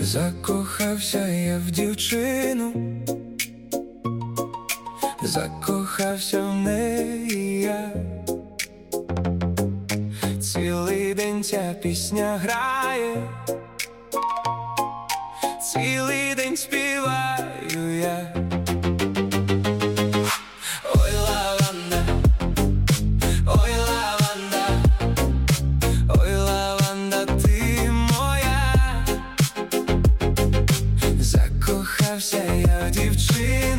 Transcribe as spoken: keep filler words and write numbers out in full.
Закохався я в дівчину, закохався в неї я. Цілий день ця пісня грає, цілий день співаю я. Ой, лаванда, ой, лаванда, ой, лаванда, ти моя. Закохався я в дівчину,